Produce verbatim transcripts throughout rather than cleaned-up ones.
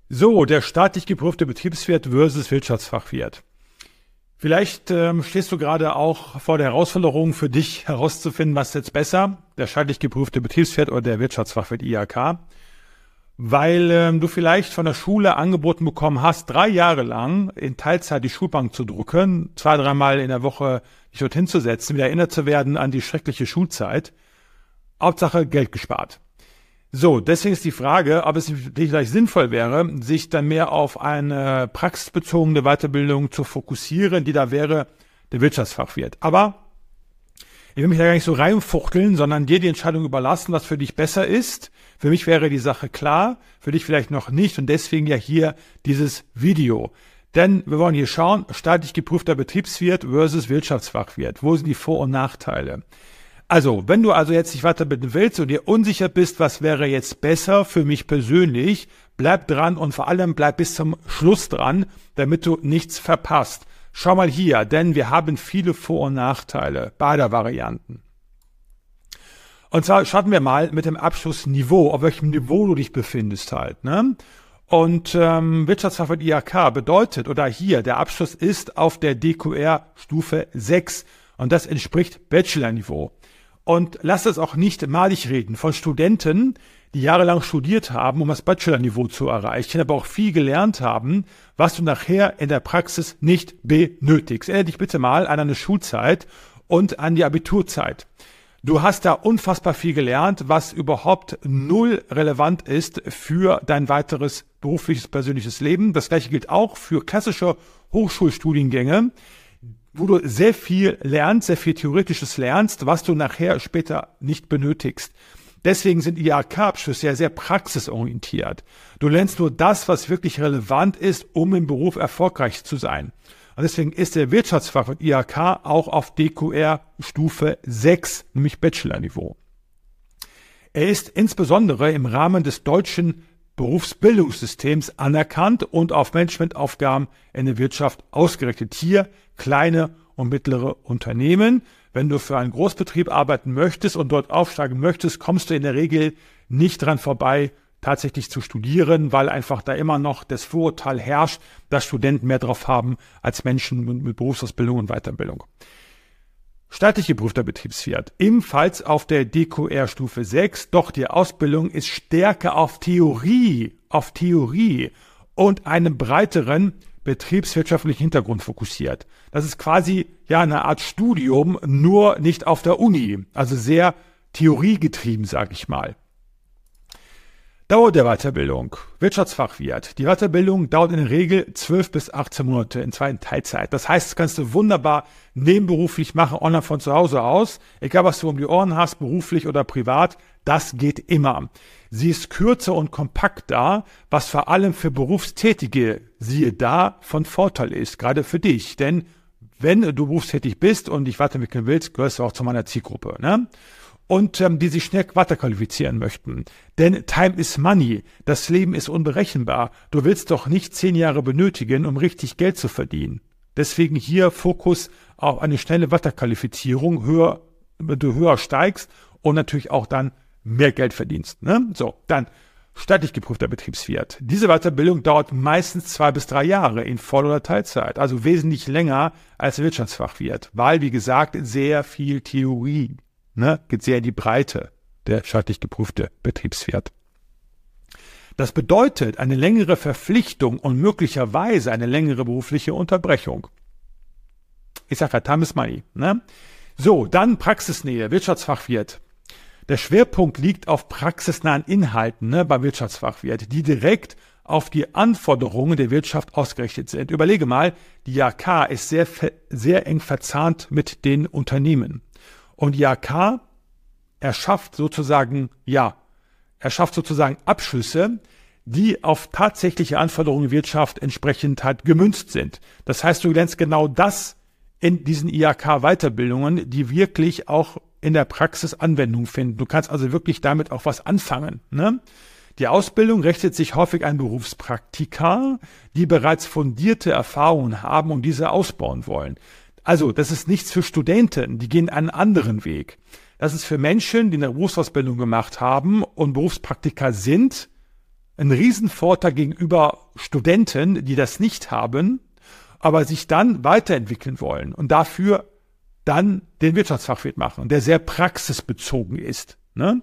So, der staatlich geprüfte Betriebswirt versus Wirtschaftsfachwirt. Vielleicht ähm, stehst du gerade auch vor der Herausforderung für dich herauszufinden, was ist jetzt besser, der staatlich geprüfte Betriebswirt oder der Wirtschaftsfachwirt I H K, weil ähm, du vielleicht von der Schule angeboten bekommen hast, drei Jahre lang in Teilzeit die Schulbank zu drücken, zwei, dreimal in der Woche dich dorthin zu setzen, wieder erinnert zu werden an die schreckliche Schulzeit. Hauptsache Geld gespart. So, deswegen ist die Frage, ob es vielleicht sinnvoll wäre, sich dann mehr auf eine praxisbezogene Weiterbildung zu fokussieren, die da wäre der Wirtschaftsfachwirt. Aber ich will mich da gar nicht so reinfuchteln, sondern dir die Entscheidung überlassen, was für dich besser ist. Für mich wäre die Sache klar, für dich vielleicht noch nicht und deswegen ja hier dieses Video. Denn wir wollen hier schauen, staatlich geprüfter Betriebswirt versus Wirtschaftsfachwirt. Wo sind die Vor- und Nachteile? Also, wenn du also jetzt dich weiterbilden willst und dir unsicher bist, was wäre jetzt besser für mich persönlich, bleib dran und vor allem bleib bis zum Schluss dran, damit du nichts verpasst. Schau mal hier, denn wir haben viele Vor- und Nachteile beider Varianten. Und zwar starten wir mal mit dem Abschlussniveau, auf welchem Niveau du dich befindest halt, ne? Und ähm, Wirtschaftsfachwirt I H K bedeutet, oder hier, der Abschluss ist auf der D Q R Stufe sechs und das entspricht Bachelorniveau. Und lass es auch nicht malig reden von Studenten, die jahrelang studiert haben, um das Bachelorniveau zu erreichen, aber auch viel gelernt haben, was du nachher in der Praxis nicht benötigst. Erinnere dich bitte mal an deine Schulzeit und an die Abiturzeit. Du hast da unfassbar viel gelernt, was überhaupt null relevant ist für dein weiteres berufliches, persönliches Leben. Das gleiche gilt auch für klassische Hochschulstudiengänge, wo du sehr viel lernst, sehr viel Theoretisches lernst, was du nachher später nicht benötigst. Deswegen sind I H K-Abschlüsse ja sehr praxisorientiert. Du lernst nur das, was wirklich relevant ist, um im Beruf erfolgreich zu sein. Und deswegen ist der Wirtschaftsfachwirt I H K auch auf D Q R Stufe sechs, nämlich Bachelorniveau. Er ist insbesondere im Rahmen des deutschen Berufsbildungssystems anerkannt und auf Managementaufgaben in der Wirtschaft ausgerichtet. Hier kleine und mittlere Unternehmen. Wenn du für einen Großbetrieb arbeiten möchtest und dort aufsteigen möchtest, kommst du in der Regel nicht dran vorbei, tatsächlich zu studieren, weil einfach da immer noch das Vorurteil herrscht, dass Studenten mehr drauf haben als Menschen mit Berufsausbildung und Weiterbildung. Staatlich geprüfter Betriebswirt, ebenfalls auf der D Q R Stufe sechs, doch die Ausbildung ist stärker auf Theorie, auf Theorie und einem breiteren betriebswirtschaftlichen Hintergrund fokussiert. Das ist quasi ja eine Art Studium, nur nicht auf der Uni, also sehr theoriegetrieben, sage ich mal. Dauer der Weiterbildung. Wirtschaftsfachwirt. Die Weiterbildung dauert in der Regel zwölf bis achtzehn Monate in zweiten Teilzeit. Das heißt, das kannst du wunderbar nebenberuflich machen, online von zu Hause aus. Egal, was du um die Ohren hast, beruflich oder privat, das geht immer. Sie ist kürzer und kompakter, was vor allem für Berufstätige, siehe da, von Vorteil ist, gerade für dich. Denn wenn du berufstätig bist und dich weiterentwickeln willst, gehörst du auch zu meiner Zielgruppe, ne? Und ähm, die sich schnell weiterqualifizieren möchten. Denn Time is Money. Das Leben ist unberechenbar. Du willst doch nicht zehn Jahre benötigen, um richtig Geld zu verdienen. Deswegen hier Fokus auf eine schnelle Weiterqualifizierung, höher, wenn du höher steigst und natürlich auch dann mehr Geld verdienst. Ne? So, dann staatlich geprüfter Betriebswirt. Diese Weiterbildung dauert meistens zwei bis drei Jahre in Voll- oder Teilzeit, also wesentlich länger als Wirtschaftsfachwirt, weil, wie gesagt, sehr viel Theorie. Ne, geht sehr in die Breite, der staatlich geprüfte Betriebswirt. Das bedeutet eine längere Verpflichtung und möglicherweise eine längere berufliche Unterbrechung. Ich sage ja, Time is Money. Ne? So, dann Praxisnähe, Wirtschaftsfachwirt. Der Schwerpunkt liegt auf praxisnahen Inhalten, ne, beim Wirtschaftsfachwirt, die direkt auf die Anforderungen der Wirtschaft ausgerichtet sind. Überlege mal, die I H K ist sehr, sehr eng verzahnt mit den Unternehmen. Und I H K erschafft sozusagen, ja, erschafft sozusagen Abschlüsse, die auf tatsächliche Anforderungen der Wirtschaft entsprechend halt gemünzt sind. Das heißt, du lernst genau das in diesen I H K-Weiterbildungen, die wirklich auch in der Praxis Anwendung finden. Du kannst also wirklich damit auch was anfangen, ne? Die Ausbildung richtet sich häufig an Berufspraktika, die bereits fundierte Erfahrungen haben und diese ausbauen wollen. Also, das ist nichts für Studenten, die gehen einen anderen Weg. Das ist für Menschen, die eine Berufsausbildung gemacht haben und Berufspraktika sind, ein Riesenvorteil gegenüber Studenten, die das nicht haben, aber sich dann weiterentwickeln wollen und dafür dann den Wirtschaftsfachwirt machen, der sehr praxisbezogen ist. Ne?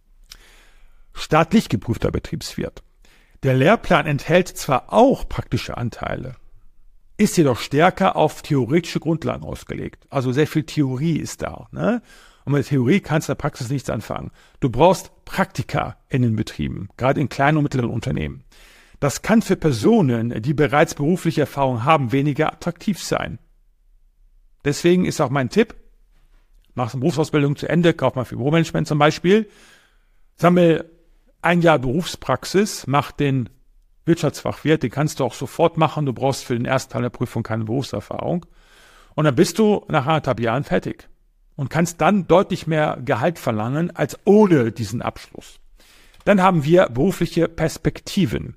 Staatlich geprüfter Betriebswirt. Der Lehrplan enthält zwar auch praktische Anteile, ist jedoch stärker auf theoretische Grundlagen ausgelegt. Also sehr viel Theorie ist da. Ne? Und mit der Theorie kannst du in der Praxis nichts anfangen. Du brauchst Praktika in den Betrieben, gerade in kleinen und mittleren Unternehmen. Das kann für Personen, die bereits berufliche Erfahrung haben, weniger attraktiv sein. Deswegen ist auch mein Tipp, mach eine Berufsausbildung zu Ende, kauf mal für Büromanagement zum Beispiel, sammel ein Jahr Berufspraxis, mach den Wirtschaftsfachwirt, den kannst du auch sofort machen, du brauchst für den ersten Teil der Prüfung keine Berufserfahrung. Und dann bist du nach anderthalb Jahren fertig und kannst dann deutlich mehr Gehalt verlangen als ohne diesen Abschluss. Dann haben wir berufliche Perspektiven.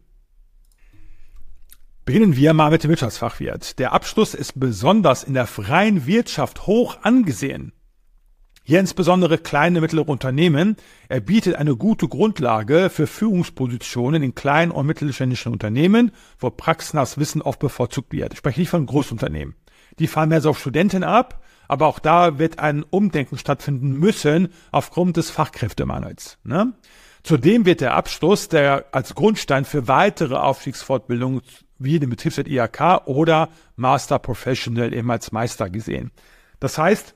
Beginnen wir mal mit dem Wirtschaftsfachwirt. Der Abschluss ist besonders in der freien Wirtschaft hoch angesehen. Hier insbesondere kleine, mittlere Unternehmen. Er bietet eine gute Grundlage für Führungspositionen in kleinen und mittelständischen Unternehmen, wo praxisnahes Wissen oft bevorzugt wird. Ich spreche nicht von Großunternehmen. Die fahren mehr so auf Studenten ab, aber auch da wird ein Umdenken stattfinden müssen aufgrund des Fachkräftemangels. Ne? Zudem wird der Abschluss, der als Grundstein für weitere Aufstiegsfortbildungen wie den Betriebswirt I H K oder Master Professional eben als Meister gesehen. Das heißt,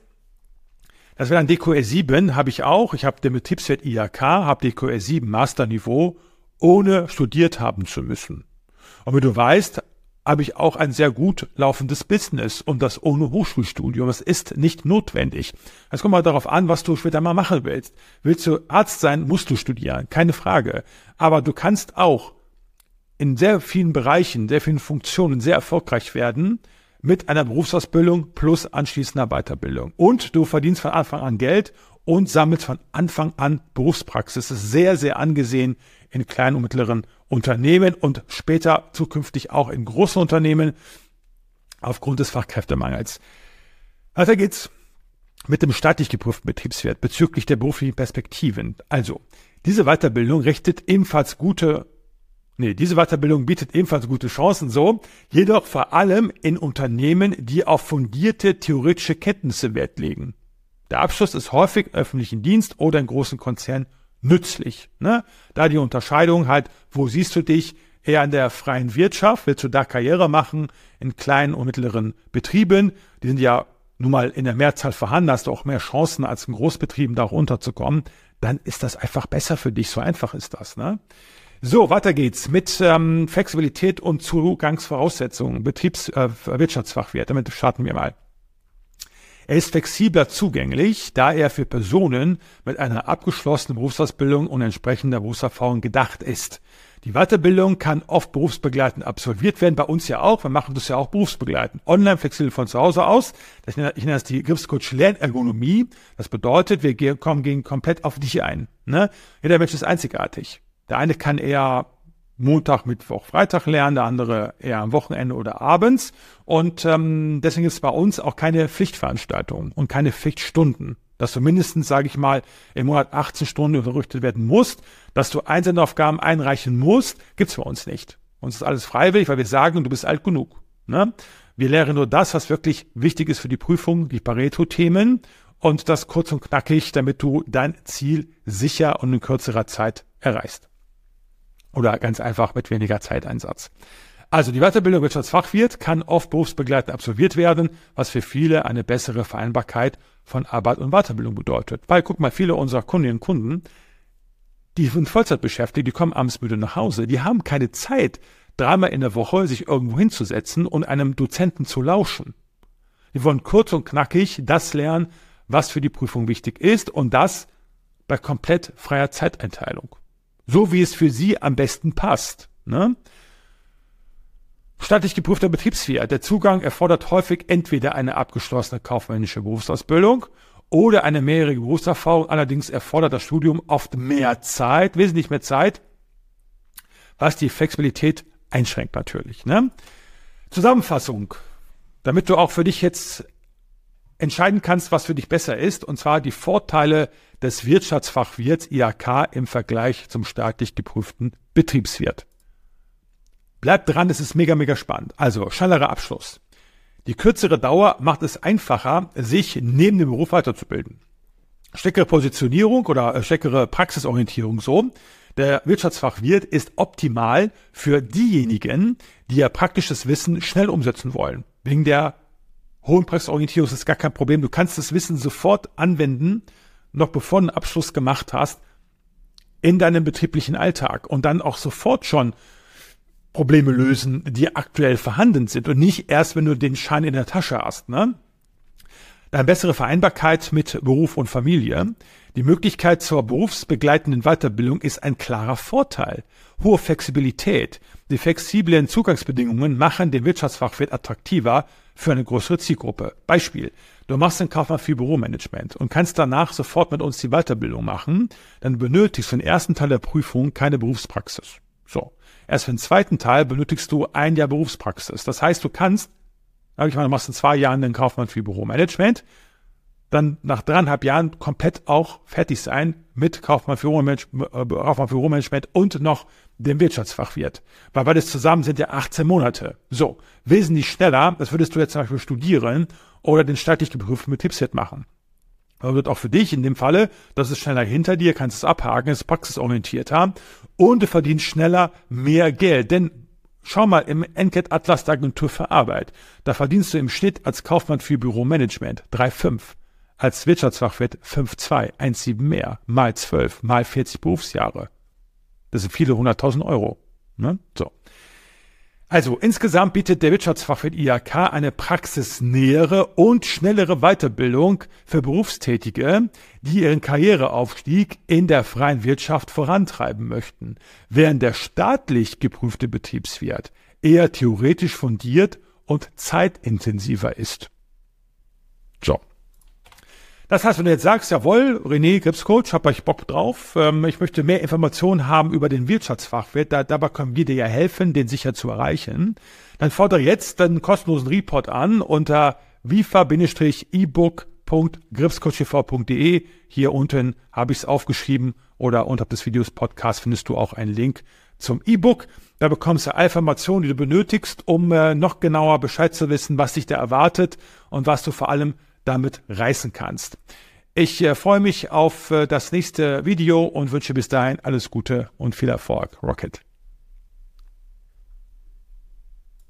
das wäre dann D Q R sieben, habe ich auch. Ich habe den Betriebswirt I H K, habe D Q R sieben Masterniveau, ohne studiert haben zu müssen. Und wie du weißt, habe ich auch ein sehr gut laufendes Business und das ohne Hochschulstudium. Das ist nicht notwendig. Es kommt mal darauf an, was du später mal machen willst. Willst du Arzt sein, musst du studieren, keine Frage. Aber du kannst auch in sehr vielen Bereichen, sehr vielen Funktionen sehr erfolgreich werden mit einer Berufsausbildung plus anschließender Weiterbildung. Und du verdienst von Anfang an Geld und sammelst von Anfang an Berufspraxis. Das ist sehr, sehr angesehen in kleinen und mittleren Unternehmen und später zukünftig auch in großen Unternehmen aufgrund des Fachkräftemangels. Weiter geht's mit dem staatlich geprüften Betriebswirt bezüglich der beruflichen Perspektiven. Also, diese Weiterbildung richtet ebenfalls gute Nee, diese Weiterbildung bietet ebenfalls gute Chancen, so, jedoch vor allem in Unternehmen, die auf fundierte theoretische Kenntnisse Wert legen. Der Abschluss ist häufig im öffentlichen Dienst oder in großen Konzernen nützlich. Ne? Da die Unterscheidung halt, wo siehst du dich, eher in der freien Wirtschaft, willst du da Karriere machen, in kleinen und mittleren Betrieben, die sind ja nun mal in der Mehrzahl vorhanden, hast du auch mehr Chancen als in Großbetrieben da auch unterzukommen, dann ist das einfach besser für dich, so einfach ist das, ne? So, weiter geht's mit ähm, Flexibilität und Zugangsvoraussetzungen, Betriebswirtschaftsfachwirt. Äh, Damit starten wir mal. Er ist flexibler zugänglich, da er für Personen mit einer abgeschlossenen Berufsausbildung und entsprechender Berufserfahrung gedacht ist. Die Weiterbildung kann oft berufsbegleitend absolviert werden, bei uns ja auch. Wir machen das ja auch berufsbegleitend. Online, flexibel von zu Hause aus. Ich nenne, ich nenne das die Griffscoach Lernergonomie. Das bedeutet, wir gehen, kommen, gehen komplett auf dich ein. Ne? Jeder Mensch ist einzigartig. Der eine kann eher Montag, Mittwoch, Freitag lernen, der andere eher am Wochenende oder abends. Und ähm, deswegen ist es bei uns auch keine Pflichtveranstaltung und keine Pflichtstunden. Dass du mindestens, sage ich mal, im Monat achtzehn Stunden unterrichtet werden musst, dass du Einsendeaufgaben einreichen musst, gibt's bei uns nicht. Uns ist alles freiwillig, weil wir sagen, du bist alt genug. Ne? Wir lehren nur das, was wirklich wichtig ist für die Prüfung, die Pareto-Themen und das kurz und knackig, damit du dein Ziel sicher und in kürzerer Zeit erreichst. Oder ganz einfach mit weniger Zeiteinsatz. Also die Weiterbildung Wirtschaftsfachwirt kann oft berufsbegleitend absolviert werden, was für viele eine bessere Vereinbarkeit von Arbeit und Weiterbildung bedeutet. Weil, guck mal, viele unserer Kundinnen und Kunden, die sind Vollzeit beschäftigt, die kommen abends müde nach Hause, die haben keine Zeit, dreimal in der Woche sich irgendwo hinzusetzen und einem Dozenten zu lauschen. Die wollen kurz und knackig das lernen, was für die Prüfung wichtig ist und das bei komplett freier Zeiteinteilung. So wie es für sie am besten passt. Ne? Staatlich geprüfter Betriebswirt. Der Zugang erfordert häufig entweder eine abgeschlossene kaufmännische Berufsausbildung oder eine mehrjährige Berufserfahrung. Allerdings erfordert das Studium oft mehr Zeit, wesentlich mehr Zeit, was die Flexibilität einschränkt natürlich. Ne? Zusammenfassung, damit du auch für dich jetzt entscheiden kannst, was für dich besser ist, und zwar die Vorteile des Wirtschaftsfachwirts I H K im Vergleich zum staatlich geprüften Betriebswirt. Bleibt dran, es ist mega, mega spannend. Also, schnellerer Abschluss. Die kürzere Dauer macht es einfacher, sich neben dem Beruf weiterzubilden. Stärkere Positionierung oder stärkere Praxisorientierung so. Der Wirtschaftsfachwirt ist optimal für diejenigen, die ja praktisches Wissen schnell umsetzen wollen. Wegen der hohen Praxisorientierung ist das gar kein Problem. Du kannst das Wissen sofort anwenden, noch bevor du einen Abschluss gemacht hast, in deinem betrieblichen Alltag und dann auch sofort schon Probleme lösen, die aktuell vorhanden sind und nicht erst, wenn du den Schein in der Tasche hast, ne? Eine bessere Vereinbarkeit mit Beruf und Familie. Die Möglichkeit zur berufsbegleitenden Weiterbildung ist ein klarer Vorteil. Hohe Flexibilität. Die flexiblen Zugangsbedingungen machen den Wirtschaftsfachwirt attraktiver für eine größere Zielgruppe. Beispiel. Du machst den Kaufmann für Büromanagement und kannst danach sofort mit uns die Weiterbildung machen. Dann benötigst du im ersten Teil der Prüfung keine Berufspraxis. So. Erst für den zweiten Teil benötigst du ein Jahr Berufspraxis. Das heißt, du kannst, ich meine, du machst in zwei Jahren den Kaufmann für Büromanagement, dann nach dreieinhalb Jahren komplett auch fertig sein mit Kaufmann für Büromanagement und noch dem Wirtschaftsfachwirt. Weil beides zusammen sind ja achtzehn Monate. So, wesentlich schneller, das würdest du jetzt zum Beispiel studieren oder den staatlich geprüften Betriebswirt machen. Das wird auch für dich in dem Falle, das ist schneller hinter dir, kannst es abhaken, ist praxisorientierter und du verdienst schneller mehr Geld. Denn schau mal im N C A T-Atlas der Agentur für Arbeit. Da verdienst du im Schnitt als Kaufmann für Büromanagement drei Komma fünf, als Wirtschaftsfachwirt fünf Komma zwei, eins Komma sieben mehr, mal zwölf, mal vierzig Berufsjahre. Das sind viele hunderttausend Euro. Ne? So. Also insgesamt bietet der Wirtschaftsfachwirt I H K eine praxisnähere und schnellere Weiterbildung für Berufstätige, die ihren Karriereaufstieg in der freien Wirtschaft vorantreiben möchten, während der staatlich geprüfte Betriebswirt eher theoretisch fundiert und zeitintensiver ist. So. Das heißt, wenn du jetzt sagst, jawohl, René, Gripscoach, hab euch Bock drauf, ähm, ich möchte mehr Informationen haben über den Wirtschaftsfachwirt, da, dabei können wir dir ja helfen, den sicher zu erreichen, dann fordere jetzt einen kostenlosen Report an unter vifa e book punkt gripscoach t v punkt de. Hier unten habe ich es aufgeschrieben oder unterhalb des Videos Podcast findest du auch einen Link zum E-Book. Da bekommst du Informationen, die du benötigst, um äh, noch genauer Bescheid zu wissen, was dich da erwartet und was du vor allem damit reißen kannst. Ich äh, freue mich auf äh, das nächste Video und wünsche bis dahin alles Gute und viel Erfolg. Rocket!